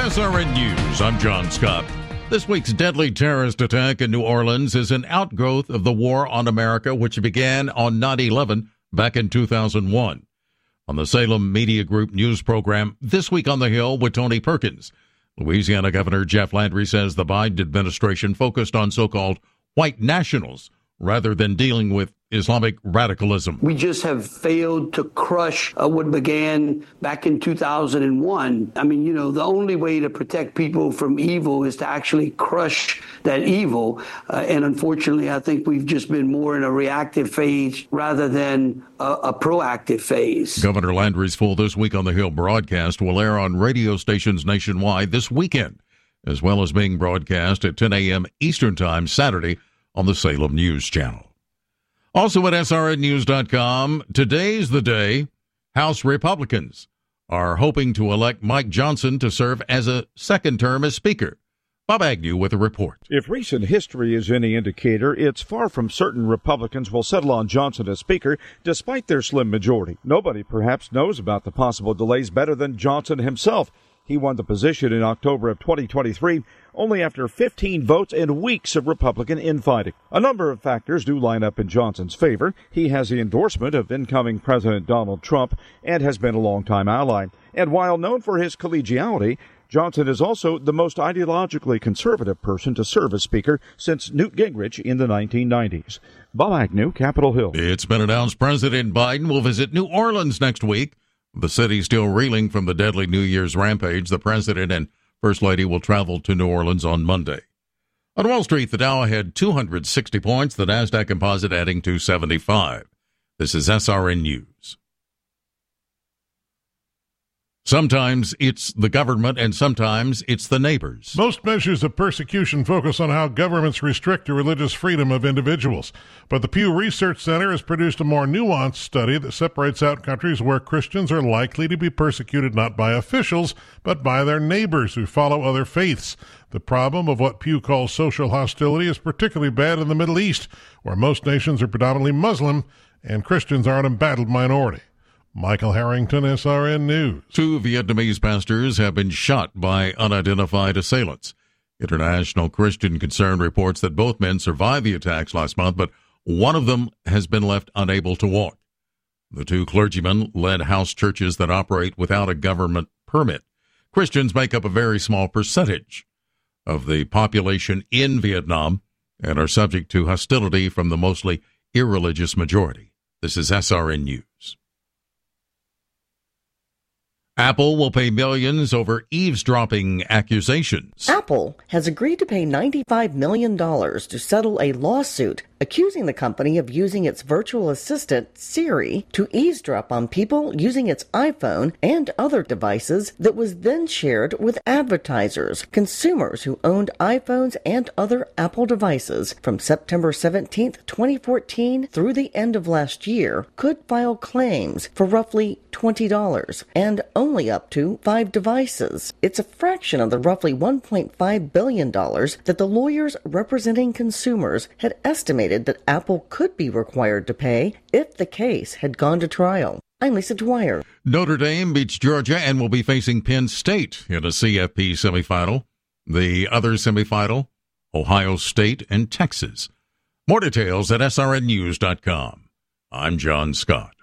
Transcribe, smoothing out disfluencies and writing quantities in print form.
SRN News, I'm John Scott. This week's deadly terrorist attack in New Orleans is an outgrowth of the war on America, which began on 9/11 back in 2001. On the Salem Media Group news program, This Week on the Hill with Tony Perkins, Louisiana Governor Jeff Landry says the Biden administration focused on so-called white nationals rather than dealing with Islamic radicalism. We just have failed to crush what began back in 2001. I mean, the only way to protect people from evil is to actually crush that evil. And unfortunately, I think we've just been more in a reactive phase rather than a proactive phase. Governor Landry's full This Week on the Hill broadcast will air on radio stations nationwide this weekend, as well as being broadcast at 10 a.m. Eastern Time Saturday on the Salem News Channel. Also at SRNnews.com, today's the day House Republicans are hoping to elect Mike Johnson to serve as a second term as Speaker. Bob Agnew with a report. If recent history is any indicator, it's far from certain Republicans will settle on Johnson as Speaker, despite their slim majority. Nobody perhaps knows about the possible delays better than Johnson himself. He won the position in October of 2023, only after 15 votes and weeks of Republican infighting. A number of factors do line up in Johnson's favor. He has the endorsement of incoming President Donald Trump and has been a longtime ally. And while known for his collegiality, Johnson is also the most ideologically conservative person to serve as Speaker since Newt Gingrich in the 1990s. Bob Agnew, Capitol Hill. It's been announced President Biden will visit New Orleans next week. The city still reeling from the deadly New Year's rampage. The president and First Lady will travel to New Orleans on Monday. On Wall Street, the Dow had 260 points, the NASDAQ Composite adding 275. This is SRN News. Sometimes it's the government and sometimes it's the neighbors. Most measures of persecution focus on how governments restrict the religious freedom of individuals. But the Pew Research Center has produced a more nuanced study that separates out countries where Christians are likely to be persecuted not by officials, but by their neighbors who follow other faiths. The problem of what Pew calls social hostility is particularly bad in the Middle East, where most nations are predominantly Muslim and Christians are an embattled minority. Michael Harrington, SRN News. 2 Vietnamese pastors have been shot by unidentified assailants. International Christian Concern reports that both men survived the attacks last month, but one of them has been left unable to walk. The 2 clergymen led house churches that operate without a government permit. Christians make up a very small percentage of the population in Vietnam and are subject to hostility from the mostly irreligious majority. This is SRN News. Apple will pay millions over eavesdropping accusations. Apple has agreed to pay $95 million to settle a lawsuit accusing the company of using its virtual assistant, Siri, to eavesdrop on people using its iPhone and other devices that was then shared with advertisers. Consumers who owned iPhones and other Apple devices from September 17, 2014 through the end of last year could file claims for roughly $20 and only up to 5 devices. It's a fraction of the roughly $1.5 billion that the lawyers representing consumers had estimated that Apple could be required to pay if the case had gone to trial. I'm Lisa Dwyer. Notre Dame beats Georgia and will be facing Penn State in a CFP semifinal. The other semifinal, Ohio State and Texas. More details at srnnews.com. I'm John Scott.